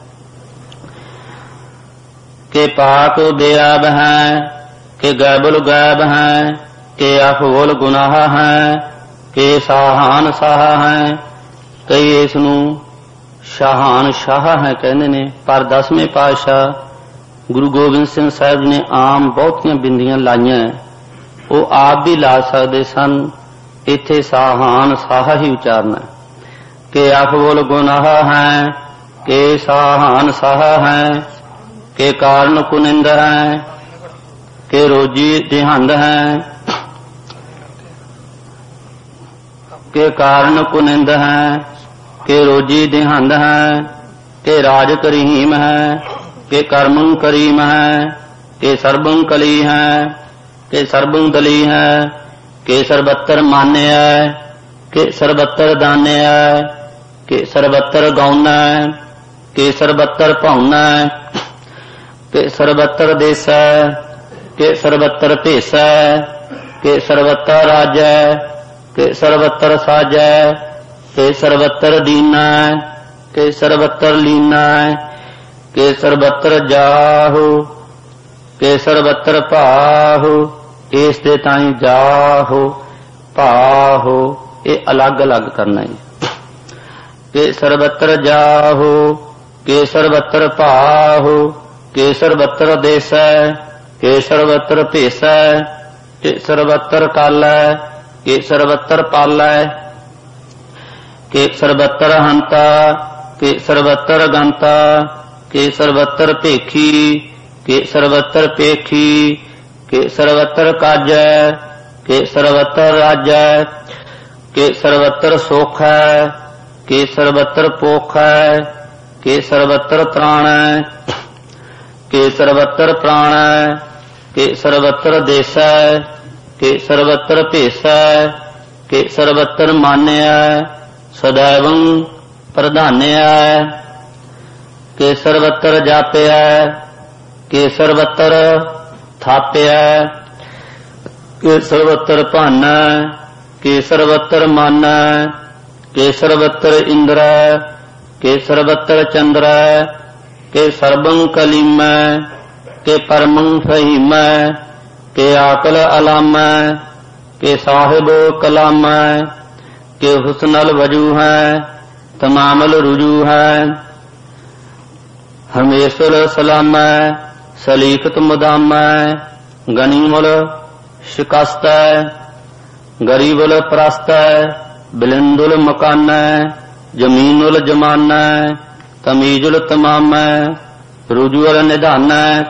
ਕੇ ਪਾਕ ਬੇਅਬ ਹੈ ਕੇ ਗੈਬੁਲ ਗੈਬ ਹੈ ਕੇ ਅਫਵਲ ਗੁਨਾਹ ਹੈ ਕੇ ਸਾਹਾਨ ਸਾਹ ਹੈ। ਕਈ ਇਸ ਨੂੰ ਸ਼ਾਹਾਨ ਸ਼ਾਹ ਹੈ ਕਹਿੰਦੇ ਨੇ, ਪਰ 10ਵੇਂ ਪਾਤਸ਼ਾਹ ਗੁਰੂ ਗੋਬਿੰਦ ਸਿੰਘ ਸਾਹਿਬ ਨੇ ਆਮ ਬਹੁਤੀਆਂ ਬਿੰਦੀਆਂ ਲਾਈਆਂ, ਉਹ ਆਪ ਵੀ ਲਾ ਸਕਦੇ ਸਨ। ਇੱਥੇ ਸਾਹਾਨ ਸਾਹ ਹੀ ਉਚਾਰਨਾ ਕਿ ਅਫਵਲ ਗੁਨਾਹ ਹੈ ਕਿ ਸਾਹਾਨ ਸਾਹ ਹੈ ਕਿ ਕਾਰਨ ਕੁਨਿੰਦ ਹੈ ਕਿ ਰੋਜੀ ਦਿਹੰਦ ਹੈ ਕਿ ਕਾਰਨ ਕੁਨਿੰਦ ਹੈ ਕਿ ਰੋਜੀ ਦਿਹੰਦ ਹੈ ਕਿ ਰਾਜ ਕਰੀਮ ਹੈ ਕਿ ਕਰਮੰ ਕਰੀਮ ਹੈ ਕਿ ਸਰਬੰ ਕਲੀ ਹੈ ਕਿ ਸਰਬੰ ਦਲੀ ਹੈ ਕਿ ਸਰਬੱਤਰ ਮਾਨਿਆ ਕਿ ਸਰਬੱਤਰ ਦਾਨਿਆ ਕਿ ਸਰਬੱਤਰ ਗਾਉਨਾ ਕਿ ਸਰਬੱਤਰ ਭਾਉਨਾ ਕਿ ਸਰਬੱਤਰ ਦੇਸਾ ਕਿ ਸਰਬੱਤਰ ਭੇਸਾ ਕਿ ਸਰਬੱਤਰ ਰਾਜੈ ਕਿ ਸਰਬੱਤਰ ਸਾਜੈ ਕਿ ਸਰਬੱਤਰ ਦੀਨਾ ਕਿ ਸਰਬੱਤਰ ਲੀਨਾ ਕਿ ਸਰਬੱਤਰ ਜਾਹੋ ਕਿ ਸਰਬੱਤਰ ਭਾਹੋ। ਇਸ ਦੇ ਤਾਈਂ ਜਾਹੋ ਭਾਹੋ ਇਹ ਅਲੱਗ ਅਲੱਗ ਕਰਨਾ ਹੈ ਕਿ ਸਰਬੱਤਰ ਜਾਹੋ ਕਿ ਸਰਬੱਤਰ ਭਾਹੋ ਕਿ ਸਰਬੱਤਰ ਦੇਸੈ ਕਿ ਸਰਬੱਤਰ ਭੇਸੈ ਕਿ ਸਰਬੱਤਰ ਕਾਲੈ ਕਿ ਸਰਬੱਤਰ ਪਾਲੈ ਕਿ ਸਰਬੱਤਰ ਹੰਤਾ ਕਿ ਸਰਬੱਤਰ ਗੰਤਾ ਕਿ ਸਰਬੱਤਰ ਭੇਖੀ ਕਿ ਸਰਬੱਤਰ ਪੇਖੀ ਕਿ ਸਰਬੱਤਰ ਕਾਜੈ ਕਿ ਸਰਬੱਤਰ ਰਾਜੈ ਕਿ ਸਰਬੱਤਰ ਸੁਖ ਹੈ ਕਿ ਸਰਬੱਤਰ ਪੋਖ ਹੈ ਕਿ ਸਰਬੱਤਰ ਤ੍ਰਾਣੈ ਕਿ ਸਰਬੱਤਰ ਪ੍ਰਾਣੈ ਕਿ ਸਰਬੱਤਰ ਦੇਸੈ ਕਿ ਸਰਬੱਤਰ ਭੇਸੈ ਕਿ ਸਰਬੱਤਰ ਮਾਨਿਆ ਸदैवੰ ਪ੍ਰਧਾਨਿਆ ਕੇ ਸਰਬੱਤਰ ਜਾਪਿਆ, ਕੇ ਸਰਬੱਤਰ ਥਾਪਿਆ, ਕੇ ਸਰਬੱਤਰ ਭਾਨੈ, ਕੇ ਸਰਬੱਤਰ ਮਾਨੈ, ਕੇ ਸਰਬੱਤਰ ਇੰਦਰੈ, ਕੇ ਸਰਬੱਤਰ ਚੰਦਰੈ, ਕੇ ਸਰਬੰ ਕਲੀਮੈ, ਕੇ ਪਰਮੰ ਫਹੀਮੈ, ਕੇ ਆਕਲ ਅਲਾਮੈ, ਕੇ ਸਾਹਿਬ ਕਲਾਮੈ, ਕੇ ਹੁਸਨਲ ਵਜੂ ਹੈ, ਤਮਾਮਲ ਰੁਜੂ ਹੈ, ਹਮੇਸ਼ਲ ਸਲਾਮੈ, ਸਲੀਖਤ ਮੁਦਾਮੈ, ਗਨੀਮੁਲ ਸ਼ਿਕਸਤੈ, ਗਰੀਬੁਲ ਪ੍ਰਸਤੈ, ਬਿਲਿੰਦੁਲ ਮਕਾਨੈ, ਜਮੀਨੁਲ ਜਮਾਨੈ, ਤਮੀਜੁਲ ਤਮਾਮੈ, ਰੁਜੂਅਲ ਨਿਧਾਨੈ,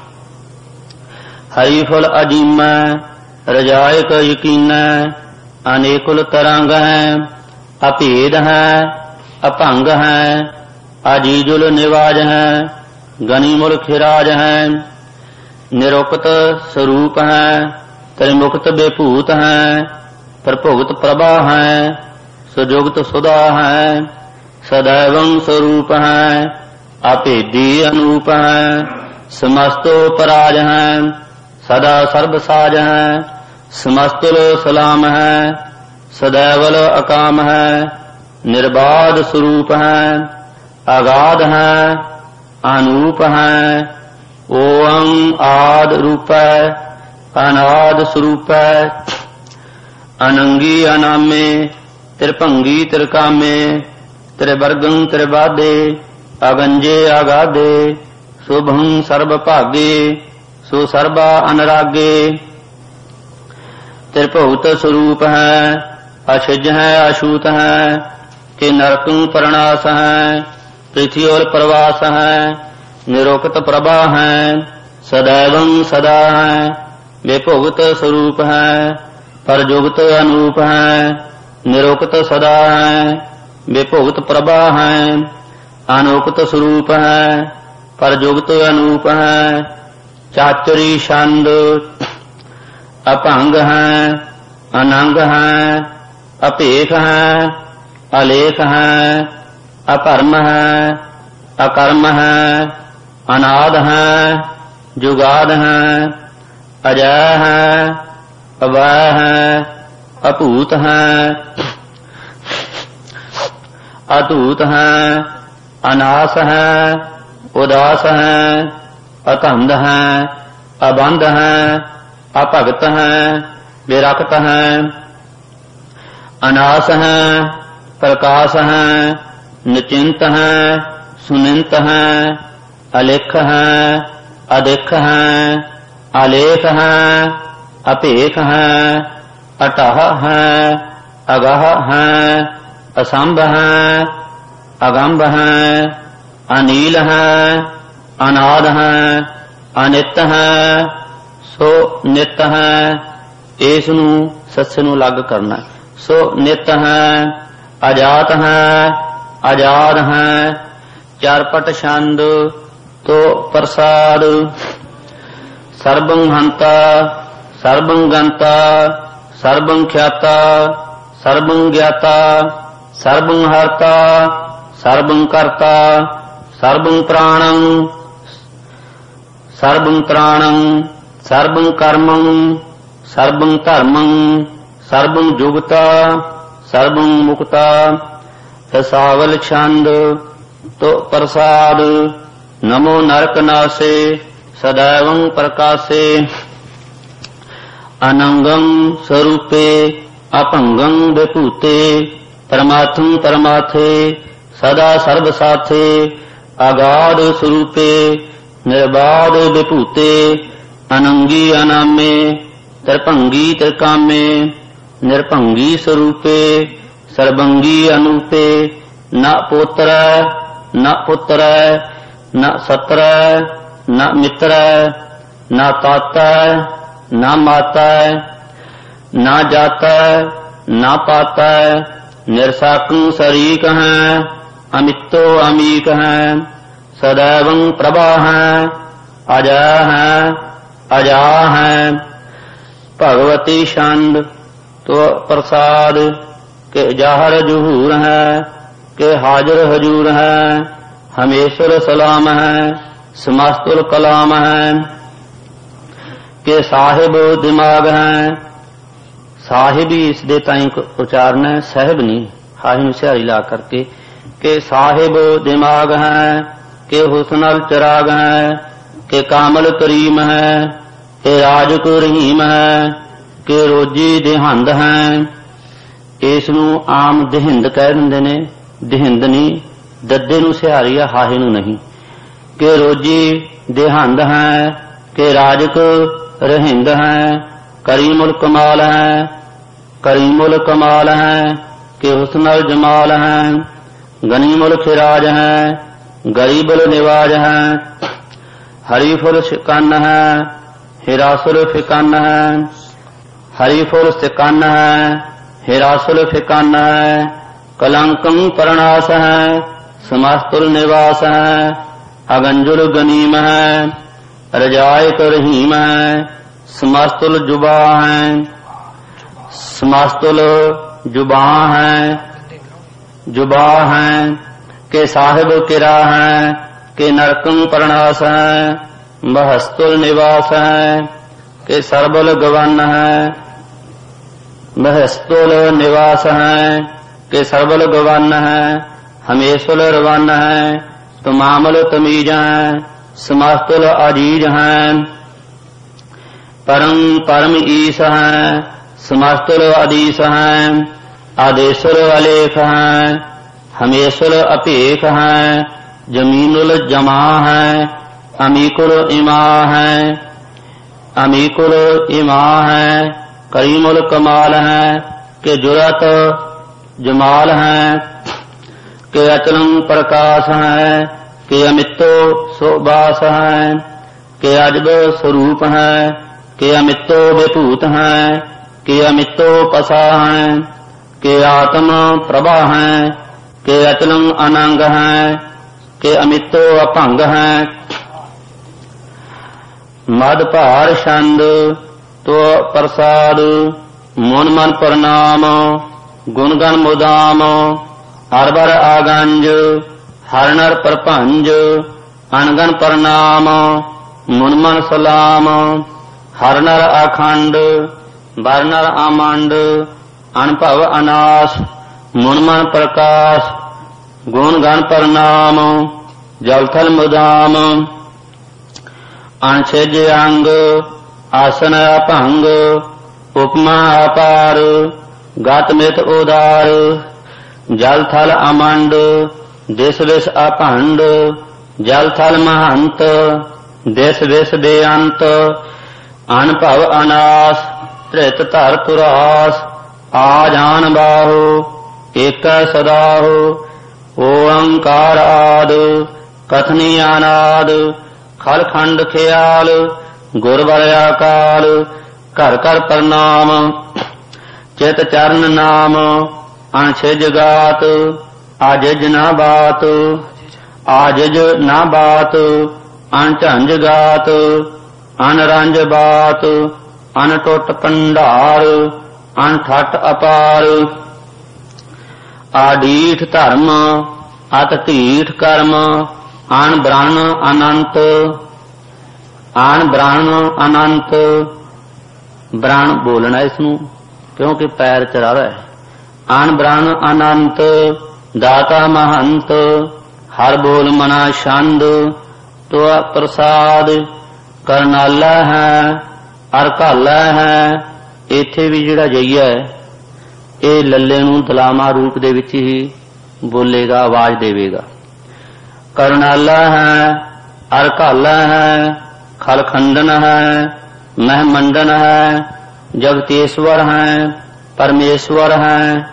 ਹਰੀਫੁਲ ਅਜੀਮੈ, ਰਜਾਇਕ ਯਕੀਨੈ, ਅਨੇਕੁਲ ਤਰੰਗ ਹੈ, ਅਭੇਦ ਹੈ, ਅਭੰਗ ਹੈ, ਅਜੀਜੁਲ ਨਿਵਾਜ ਹੈ, ਗਨੀਮੁਲ ਖਿਰਾਜ ਹੈ, ਨਿਰੁਕਤ ਸਰੂਪ ਹੈ, ਤ੍ਰਿਮੁਕਤ ਬੇਭੂਤ ਹੈ, ਪ੍ਰਭੁਗਤ ਪ੍ਰਭਾ ਹੈ, ਸੁਜੁਗਤ ਸੁਦਾ ਹੈ, ਸदैवं ਸਰੂਪ ਹੈ, ਅਭੇਦੀ ਅਨੂਪ ਹੈ, ਸਮਸਤੋ ਪਰਾਜ ਹੈ, ਸਦਾ ਸਰਬ ਸਾਜ ਹੈ, ਸਮਸਤੁਲ ਸਲਾਮ ਹੈ, ਸदैवल ਅਕਾਮ ਹੈ, ਨਿਰਬਾਧ ਸਰੂਪ ਹੈ, ਅਗਾਧ ਹੈ, ਅਨੂਪ ਹੈ, ਓੰ ਆਦ ਰੂਪੈ, ਅਨਾਦ ਸਰੂਪੈ, ਅਨੰਗੀ ਅਨਾਮੇ, ਤ੍ਰਿਭੰਗੀ ਤ੍ਰਿਕਾਮੇ, ਤ੍ਰਿਵਰਗੰ ਤ੍ਰਿਬਾਧੇ, ਅਗੰਜੇ ਅਗਾਧੇ, ਸ਼ੁਭੰ ਸਰਬ ਭਾਗੇ, ਸੋ ਸਰਬਾ ਅਨਰਾਗੇ, ਤ੍ਰਿਭੁਗਤ ਸਰੂਪ ਹੈ, ਅਛਿਜ ਹੈ, ਅਛੂਤ ਹੈ, ਕਿ ਨਰਕੰ ਪ੍ਰਣਾਸ ਹੈ, ਪ੍ਰਿਥੀ ਔਰ ਪ੍ਰਵਾਸ ਹੈ, ਨਿਰੁਕਤ ਪ੍ਰਭਾ ਹੈ, ਸदैवं ਸਦਾ ਹੈ, ਬੇਭੁਗਤ ਸਰੂਪ ਹੈ, ਪਰਜੁਗਤ ਅਨੂਪ ਹੈ, ਨਿਰੁਕਤ ਸਦਾ ਹੈ, ਬੇਭੁਗਤ ਪ੍ਰਭਾ ਹੈ, ਅਨੁਕਤ ਸਰੂਪ ਹੈ, ਪਰਜੁਗਤ ਅਨੂਪ ਹੈ, ਚਾਤਰੀ ਛੰਦ, ਅਭੰਗ ਹੈ, ਅਨੰਗ ਹੈ, ਅਭੇਖ ਹੈ, ਅਲੇਖ ਹੈ, ਅਭਰਮ ਹੈ, ਅਕਰਮ ਹੈ, ਅਨਾਦ ਹੈ, ਜੁਗਾਦ ਹੈ, ਅਜੈ ਹੈ, ਅਵੈ ਹੈ, ਅਭੂਤ ਹੈ, ਅਧੂਤ ਹੈ, ਅਨਾਸ ਹੈ, ਉਦਾਸ ਹੈ, ਅਧੰਧ ਹੈ, ਅਬੰਧ ਹੈ, ਅਭਗਤ ਹੈ, ਵਿਰਕਤ ਹੈ, ਅਨਾਸ ਹੈ, ਪ੍ਰਕਾਸ਼ ਹੈ, ਨਿਚਿੰਤ ਹੈ, ਸੁਨਿੰਤ ਹੈ, ਅਲਿਖ ਹੈ, ਅਦਿਖ ਹੈ, ਅਲੇਖ ਹੈ, ਅਭੇਖ ਹੈ, ਅਟਹ ਹੈ, ਅਗਹ ਹੈ, ਅਸੰਭ ਹੈ, ਅਗੰਭ ਹੈ, ਅਨੀਲ ਹੈ, ਅਨਾਦ ਹੈ, ਅਨਿਤ ਹੈ, ਸੋ ਨਿਤ ਹੈ। ਇਸ ਨੂੰ ਸੱਸੇ ਨੂੰ ਲੱਗ ਕਰਨਾ। ਸੋ ਨਿਤ ਹੈ, ਅਜਾਤ ਹੈ, ਆਜ਼ਾਦ ਹੈ, ਚਰਪਟ ਛੰਦ ਤੋ ਪ੍ਰਸਾਦ। ਸਰਬੰ ਹੰਤਾ ਸਰਬੰ ਗੰਤਾ ਸਰਬੰ ਖਿਆਤਾ ਸਰਬੰ ਗਿਆਤਾ ਸਰਬੰ ਹਰਤਾ ਸਰਬੰ ਕਰਤਾ ਸਰਬੰ ਪ੍ਰਾਣੰ ਸਰਬੰ ਤ੍ਰਾਣੰ ਸਰਬੰ ਕਰਮੰ ਸਰਬੰ ਧਰਮੰ ਸਰਬੰ ਜੁਗਤਾ ਸਰਬੰ ਮੁਕਤਾ। ਰਸਾਵਲ ਛੰਦ ਤੋ ਪ੍ਰਸਾਦ। ਨਮੋ ਨਰਕ ਨਾਸੇ ਸदैवं ਪ੍ਰਕਾਸੇ। ਅਨੰਗੰ ਸਰੂਪੇ ਅਭੰਗੰ ਵਿਭੂਤੇ ਪਰਮਾਤਮ ਪਰਮਾਥੇ ਸਦਾ ਸਰਬ ਸਾਥੇ। ਆਗਾਧ ਸਰੂਪੇ ਨਿਰਬਾਧ ਵਿਭੂਤੇ ਅਨੰਗੀ ਅਨਾਮੇ ਤ੍ਰਿਭੰਗੀ ਤ੍ਰਿਕਾਮੇ। ਨਿਰਭੰਗੀ ਸਰੂਪੇ ਸਰਬੰਗੀ ਅਨੂਪੇ। ਨ ਪੋਤਰੈ ਨ ਪੁੱਤਰੈ ਨ ਸਤਰੈ ਨ ਮਿੱਤਰੈ ਨ ਤਾਤੈ ਨ ਮਾਤੈ ਨ ਜਾਤੈ ਨ ਪਾਤੈ। ਨਿਰਸਾਕੰ ਸ਼ਰੀਕ ਹੈ ਅਮਿਤੋ ਅਮੀਕ ਹੈ ਸदैवं ਪ੍ਰਭਾ ਹੈ ਅਜੈ ਹੈ ਅਜਾ ਹੈ। ਭਗਵਤੀ ਛੰਦ ਤੋ ਪ੍ਰਸਾਦ। ਕਿ ਜਾਹਰ ਜਹੂਰ ਹੈ ਕਿ ਹਾਜ਼ਰ ਹਜੂਰ ਹੈ ਹਮੇਸ਼ਵਰ ਸਲਾਮ ਹੈ ਸਮਸਤੁਲ ਕਲਾਮ ਹੈ। ਕਿ ਸਾਹਿਬ ਦਿਮਾਗ ਹੈ, ਸਾਹਿਬ ਹੀ ਇਸ ਦੇ ਤਾਈਂ ਉਚਾਰਨ ਹੈ, ਸਾਹਿਬ ਨਹੀਂ, ਹਾਹੀ ਨੂੰ ਸਿਹਾਰੀ ਲਾ ਕਰਕੇ। ਕਿ ਸਾਹਿਬ ਦਿਮਾਗ ਹੈ, ਕਿ ਹੁਸਨਲ ਚਰਾਗ ਹੈ, ਕਿ ਕਾਮਲ ਕਰੀਮ ਹੈ, ਕਿ ਰਾਜਕ ਰਹੀਮ ਹੈ, ਕਿ ਰੋਜੀ ਦੇਹੰਦ ਹੈ। ਇਸ ਨੂੰ ਆਮ ਦੇਹਿੰਦ ਕਹਿ ਦਿੰਦੇ ਨੇ, ਦੇਹਿੰਦ ਨਹੀਂ, ਦੱਦੇ ਨੂੰ ਸਿਹਾਰੀ ਆ, ਹਾਹੇ ਨੂੰ ਨਹੀਂ। ਕਿ ਰੋਜੀ ਦੇਹੰਦ ਹੈ, ਕਿ ਰਾਜਕ ਰਹਿੰਦ ਹੈ, ਕਰੀਮੁਲ ਕਮਾਲ ਹੈ, ਕਰੀਮੁਲ ਕਮਾਲ ਹੈ, ਕਿ ਹੁਸਨਲ ਜਮਾਲ ਹੈ, ਗਨੀਮੁਲ ਖਿਰਾਜ ਹੈ, ਗਰੀਬੁਲ ਨਿਵਾਜ ਹੈ, ਹਰੀਫੁਲ ਸ਼ਿਕਨ ਹੈ, ਹਿਰਾਸੁਲ ਫਿਕਨ ਹੈ, ਹਰੀਫੁਲ ਸਿਕਨ ਹੈ, ਹਿਰਾਸੁਲ ਫਿਕਨ ਹੈ, ਕਲੰਕੰ ਪਰਨਾਸ ਹੈ, ਸਮਸਤੁਲ ਨਿਵਾਸ ਹੈ, ਅਗੰਜੁਲ ਗਨੀਮ ਹੈ, ਰਜਾਇਕ ਰਹੀਮ ਹੈ, ਸਮਸਤੁਲ जुबा है, समस्तुल जुबा है, जुबा है। के साहिब किरा है, के नरकं परनास है, बहस्तुल निवास है, के सरबुल गवन है, बहस्तुल निवास है, के सरबुल गवन है, हमेशुल रवन है, तमामुल तमीज है, समस्तुल अजीज है, परम परम ईश है, समस्तुल अधीश है, आदेशुल अलेख है, हमेशुल अपेख है, जमीनुल जमा है, अमीकुल इमा है, अमीकुल इमा है, करीमुल कमाल है, के जुरत जमाल है, के अचलम प्रकाश है, के अमितो सुबास है, के अजब स्वरूप है, के अमितो विभूत है, के अमितो पसा है, के आत्म प्रभा है, के अचलम अनंग है, के अमितो अभंग है। मद भार छंद तो प्रसाद मन मन प्रणाम, गुणगण मुदाम, हर बर आगंज, हर नर प्रपंज, अनगन प्रणाम, मुन मन सलाम, हर नर अखंड, बर नर आमंड, अनभव अनाश, मुन मन प्रकाश, गुण गण प्रणाम, जलथल मुदाम, अनछेज अंग, आसन अभंग, उपमा अपार, गत मित उदार, जल थल अमंड, दिस विस अभंड, जल थल महंत, दिस विस बेअंत, अनभव अनास, धृत धर तुरास, आजान बाहु, एक सदाहु, ओंकार आद, कथनी अनाद, खल खंड ख्याल, गुरबर अकाल, घर घर प्रणाम, चित चरण नाम, अनछिज गात, आजिज न बात, आजिज न बात, अनझंझ गात, अनरंज बात, अनटुट भंडार, अनठट अपार, आडीठ धर्म, अत ढीठ कर्म, आन ब्राह्मण अनंत, आन ब्राह्मण अनंत। ब्राह्मण बोलना इसनूं क्योंकि पैर चढ़ावा है। आन ब्राह्मण अनंत, दाता महंत, हर बोल मना छंद, तो प्रसाद करनाला है, अरकाला है। इत्थे भी जिहड़ा जइया है ਇਹ ਲੱਲੇ ਨੂੰ ਦਲਾਮਾ ਰੂਪ ਦੇ ਵਿੱਚ ਹੀ ਬੋਲੇਗਾ, ਆਵਾਜ਼ ਦੇਵੇਗਾ। ਕਰਨਾਲਾ ਹੈ, ਅਰਕਾਲਾ ਹੈ, ਖਲਖੰਡਨ ਹੈ, ਮਹਿਮੰਡਨ ਹੈ, ਜਗਤੇਸ਼ਵਰ ਹੈ, ਪਰਮੇਸ਼ਵਰ ਹੈ।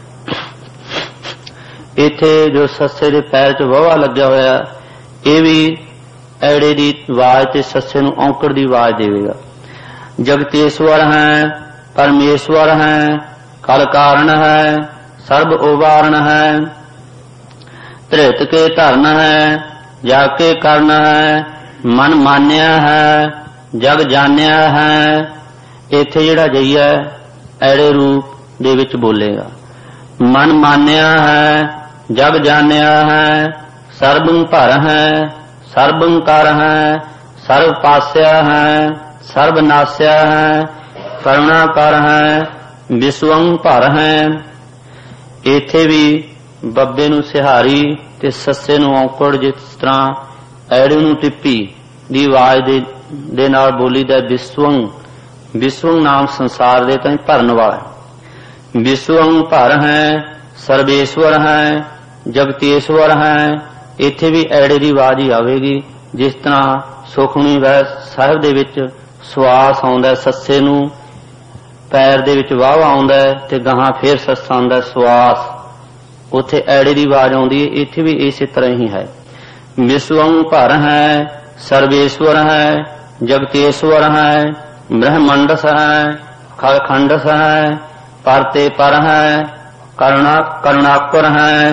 ਇੱਥੇ ਜੋ ਸੱਸੇ ਦੇ ਪੈਰ 'ਚ ਵਾਹਵਾ ਲੱਗਿਆ ਹੋਇਆ, ਇਹ ਵੀ ਐੜੇ ਦੀ ਆਵਾਜ਼ ਤੇ ਸੱਸੇ ਨੂੰ ਔਂਕੜ ਦੀ ਆਵਾਜ਼ ਦੇਵੇਗਾ। ਜਗਤੇਸ਼ਵਰ ਹੈ, ਪਰਮੇਸ਼ਵਰ ਹੈ, कल कारण है, सर्व उवारण है, धृत के धरन है, जाके करण है, मन मान्या है, जग जान्या है। इत्थे जिहड़ा जइया ऐड़े रूप दे विच बोलेगा। मन मान्या है, जग जान्या है, ਸਰਬੰ ਭਰ ਹੈ, ਸਰਬੰ ਕਰ ਹੈ, ਸਰਬ ਪਾਸਿਆ ਹੈ, ਸਰਬ ਨਾਸਿਆ ਹੈ, ਕਰੁਣਾ ਕਰ ਹੈ, ਵਿਸਵੰ ਭਰ ਹੈ। ਇੱਥੇ ਵੀ ਬੱਬੇ ਨੂੰ ਸਿਹਾਰੀ ਤੇ ਸੱਸੇ ਨੂੰ ਔਂਕੜ, ਜਿਸ ਤਰ੍ਹਾਂ ਐੜੇ ਨੂੰ ਟਿੱਪੀ ਦੀ ਆਵਾਜ਼ ਦੇ ਨਾਲ ਬੋਲੀ ਦਾ। ਵਿਸਵੰ, ਵਿਸਵੰ ਨਾਮ ਸੰਸਾਰ ਦੇ ਤਾਂ ਭਰਨ ਵਾਲਾ। ਵਿਸਵੰ ਭਰ ਹੈ, ਸਰਵੇਸ਼ਵਰ ਹੈ, ਜਗਤੇਸ਼ਵਰ ਹੈ। ਇੱਥੇ ਵੀ ਐੜੇ ਦੀ ਆਵਾਜ਼ ਹੀ ਆਵੇਗੀ। ਜਿਸ ਤਰ੍ਹਾਂ ਸੁਖਮਨੀ ਸਾਹਿਬ ਦੇ ਵਿੱਚ ਸਵਾਸ ਆਉਂਦਾ, ਸੱਸੇ ਨੂੰ ਪੈਰ ਦੇ ਵਿੱਚ ਵਾਹ ਆਉਂਦਾ ਤੇ ਗਾਹਾਂ ਫੇਰ ਸੱਸਾ ਆਉਂਦਾ ਸਵਾਸ, ਉੱਥੇ ਐੜੇ ਦੀ ਆਵਾਜ਼ ਆਉਂਦੀ ਹੈ। ਇੱਥੇ ਵੀ ਇਸੇ ਤਰ੍ਹਾਂ ਹੀ ਹੈ। ਵਿਸਵੰ ਭਰ ਹੈ, ਸਰਵੇਸ਼ਵਰ ਹੈ, ਜਗਤੇਸ਼ਵਰ ਹੈ, ਬ੍ਰਹਮੰਡਸ ਹੈ, ਖਲਖੰਡਸ ਹੈ, ਪਰ ਤੇ ਪਰ ਹੈ, ਕਰੁਣਾਕਰ ਹੈ।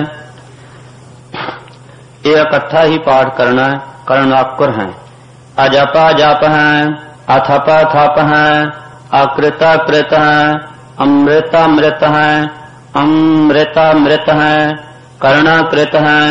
ਇਹ ਇਕੱਠਾ ਹੀ ਪਾਠ ਕਰਨਾ ਹੈ। ਕਰੁਣਾਕਰ ਹੈ। ਅਜਪਾ ਜਪ ਹੈ, ਅਥਪਾ ਥਪ ਹੈ, ਅਕ੍ਰਿਤਾ ਕ੍ਰਿਤ ਹੈ, ਅੰਮ੍ਰਿਤਾ ਅੰਮ੍ਰਿਤ ਹੈ, ਅੰਮ੍ਰਿਤਾ ਅੰਮ੍ਰਿਤ ਹੈ, ਕਰੁਣਾ ਕ੍ਰਿਤ ਹੈ,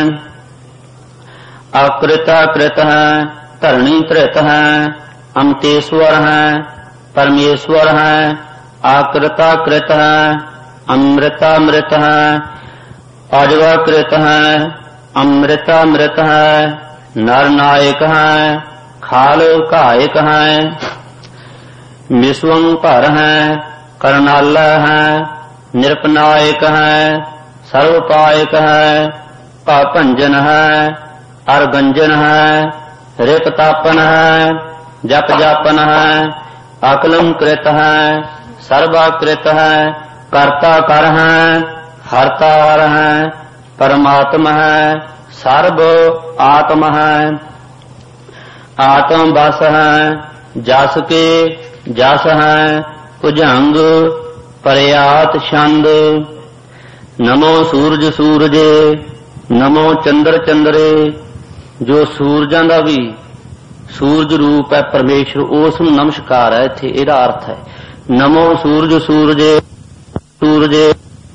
ਅਕ੍ਰਿਤਾ ਕ੍ਰਿਤ ਹੈ, ਧਰਣੀ ਧ੍ਰਿਤ ਹੈ, ਅਮਤੇਸ਼ਵਰ ਹੈ, ਪਰਮੇਸ਼ਵਰ ਹੈ, ਆਕ੍ਰਿਤਾ ਕ੍ਰਿਤ ਹੈ, ਅੰਮ੍ਰਿਤਾ ਅੰਮ੍ਰਿਤ ਹੈ, ਅਜਵਾ ਕ੍ਰਿਤ ਹੈ, ਅੰਮ੍ਰਿਤਾ ਅੰਮ੍ਰਿਤ ਹੈ, ਨਰ ਨਾਇਕ ਹੈ, ਖਾਲ ਘਾਇਕ ਹੈ। ਵਿਸਵੰ ਭਰ ਹੈ, ਕਰਨਾਲਾ ਹੈ, ਨਿਰਪਨਾਇਕ ਹੈ, ਸਰਵਪਾਇਕ ਹੈ, ਭੰਜਨ ਹੈ, ਅਰਗੰਜਨ ਹੈ, ਰਿਕ ਤਾਪਨ ਹੈ, ਜਪ ਜਾਪਨ ਹੈ, ਅਕਲੰ ਕ੍ਰਿਤ ਹੈ, ਸਰਬਾ ਕ੍ਰਿਤ ਹੈ, ਕਰਤਾ ਕਰ ਹੈ, ਹਰਤਾ ਹਰ ਹੈ, ਪਰਮਾਤਮ ਹੈ, ਸਰਬ ਆਤਮ ਹੈ, ਆਤਮ ਬਸ ਹੈ, ਜਸ ਕੇ ਜਸ ਹੈ, ਭੁਜੰਗ ਪਰਿਆਤ ਛੰਦ। ਨਮੋ ਸੂਰਜ ਸੂਰਜੇ, ਨਮੋ ਚੰਦਰ ਚੰਦਰੇ। ਜੋ ਸੂਰਜਾਂ ਦਾ ਵੀ ਸੂਰਜ ਰੂਪ ਹੈ ਪਰਮੇਸ਼ਰ, ਉਸ ਨੂੰ ਨਮਸਕਾਰ ਹੈ। ਇੱਥੇ ਇਹਦਾ ਅਰਥ ਹੈ ਨਮੋ ਸੂਰਜ ਸੂਰਜੇ, ਸੂਰਜੇ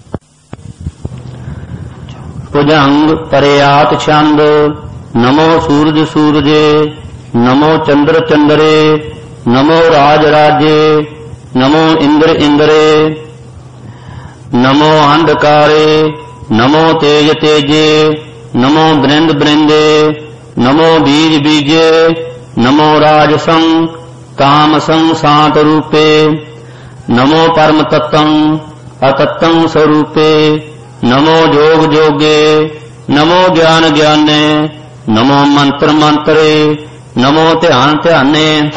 ਭੁਜੰਗ ਪਰਿਆਤ ਛੰਦ। ਨਮੋ ਸੂਰਜ ਸੂਰਜੇ, ਨਮੋ ਚੰਦਰ ਚੰਦਰੇ, ਨਮੋ ਰਾਜ ਰਾਜੇ, ਨਮੋ ਇੰਦਰ ਇੰਦਰੇ, ਨਮੋ ਅੰਧਕਾਰੇ, ਨਮੋ ਤੇਜ ਤੇਜੇ, ਨਮੋ ਬ੍ਰਿੰਦ ਬ੍ਰਿੰਦੇ, ਨਮੋ ਬੀਜ ਬੀਜੇ, ਨਮੋ ਰਾਜਸੰ ਤਾਮਸੰ ਸਾਤ ਰੂਪੇ, ਨਮੋ ਪਰਮ ਤਤੰ ਅਤਤੰ ਸਰੂਪੇ, ਨਮੋ ਜੋਗ ਜੋਗੇ, ਨਮੋ ਗਿਆਨ ਗਿਆਨੇ, ਨਮੋ ਮੰਤਰ ਮੰਤਰੇ, ਨਮੋ ਧਿਆਨ ਧਿਆਨੇ,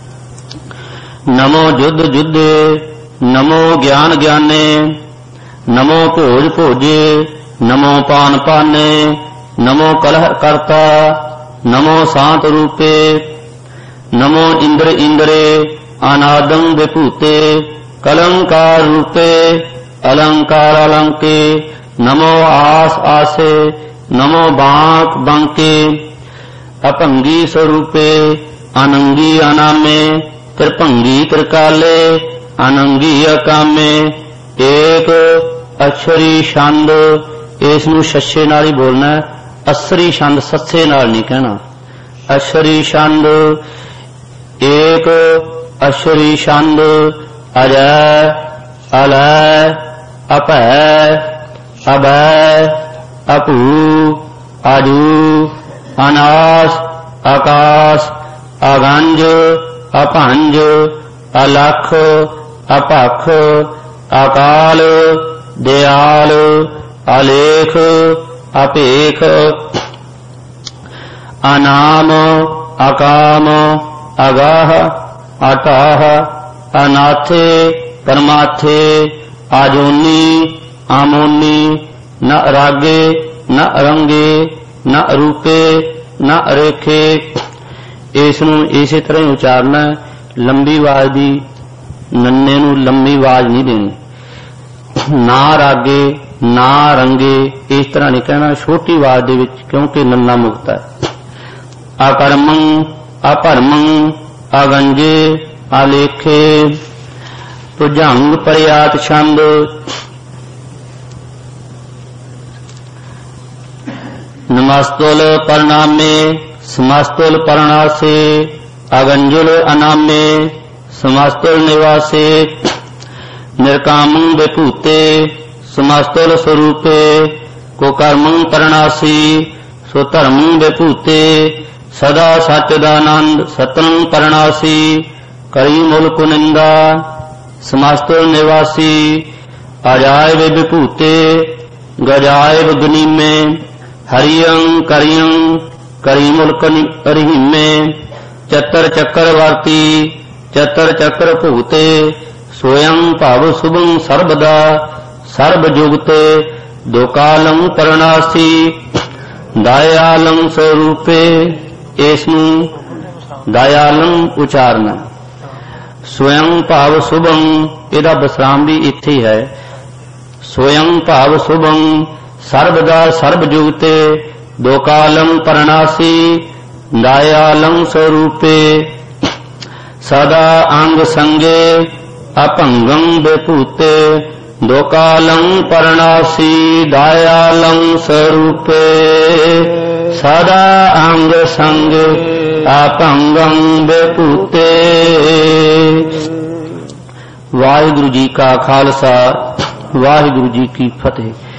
ਨਮੋ ਜੁਧ ਜੁਧੇ, ਨਮੋ ਗਿਆਨ ਗਿਆਨੇ, ਨਮੋ ਭੋਜ ਭੋਜੇ, ਨਮੋ ਪਾਨ ਪਾਨੇ, ਨਮੋ ਕਲਹ ਕਰਤਾ, ਨਮੋ ਸਾਤ ਰੂਪੇ, ਨਮੋ ਇੰਦਰ ਇੰਦਰੇ, ਅਨਾਦੰ ਵਿਭੂਤੇ, ਕਲੰਕਾਰ ਰੂਪੇ, अलंकार अलंके, नमो आस आसे, नमो बांक बांके, अपंगी स्वरूपे, अनंगी अनामे, त्रिभंगी त्रिकाले, अनंगी अकामे। एक अक्षरी छंद, इसनू छछे नाल ही बोलना है। असरी छंद सत्से नाल नहीं कहना। अक्षरी छंद, एक अक्षरी छंद, अजय अलय अपै अभय अपू आजू अनास आकाश अगंज अपंज अलख अपख अकाल दयाल अलेख अपेख अनाम अकाम अगाह अटाह अनाथे परमाथे आजोनी आमोनी, न रागे न रंगे न रूपे न रेखे। इसनू इसे तरह ही उचारना है। लंबी आवाज दी नन्ने नू लंबी आवाज नहीं देनी। ना रागे ना रंगे इस तरह नहीं कहना, छोटी आवाज दे विच, क्योंकि नन्ना मुक्त है। अकर्मं अपरमं अगंजे आलेखे। भुजंग परियात छंद, नमस्तुल प्रणामे समस्तुल प्रणासे अगंजुल अनामे समस्तुल निवासे निर्कामं विभूते समस्तुल स्वरूपे को कर्मं प्रणासी सो धर्मं विभूते सदा सच्चिदानंद सतनं प्रणासी करी मूल कुनिंदा समस्तुल निवासी अजाय विभूते गजाय गनीमे हरियं करियं करी मुल्क अरिहिमे चतर चक्रवर्ती चतर चक्र भूते स्वयं भाव शुभं सर्वदा सर्व जुगते दोकालं परणासी दयालं स्वरूपे इसनु दयालं उचारना स्वयं भाव शुभं ਇਹਦਾ ਵਿਸਰਾਮ ਵੀ ਇੱਥੇ ਹੀ ਹੈ स्वयं भाव शुभं सर्वदा सर्व जुगते दोकालं परणासी दयालं स्वरूपे सदा अंग संगे अपंगं विभूते दोकालं परणासी दयालं स्वरूपे सदा अंग संगे अपंगं विभूते। वाहिगुरु जी का खालसा वाहिगुरु जी की फतेह।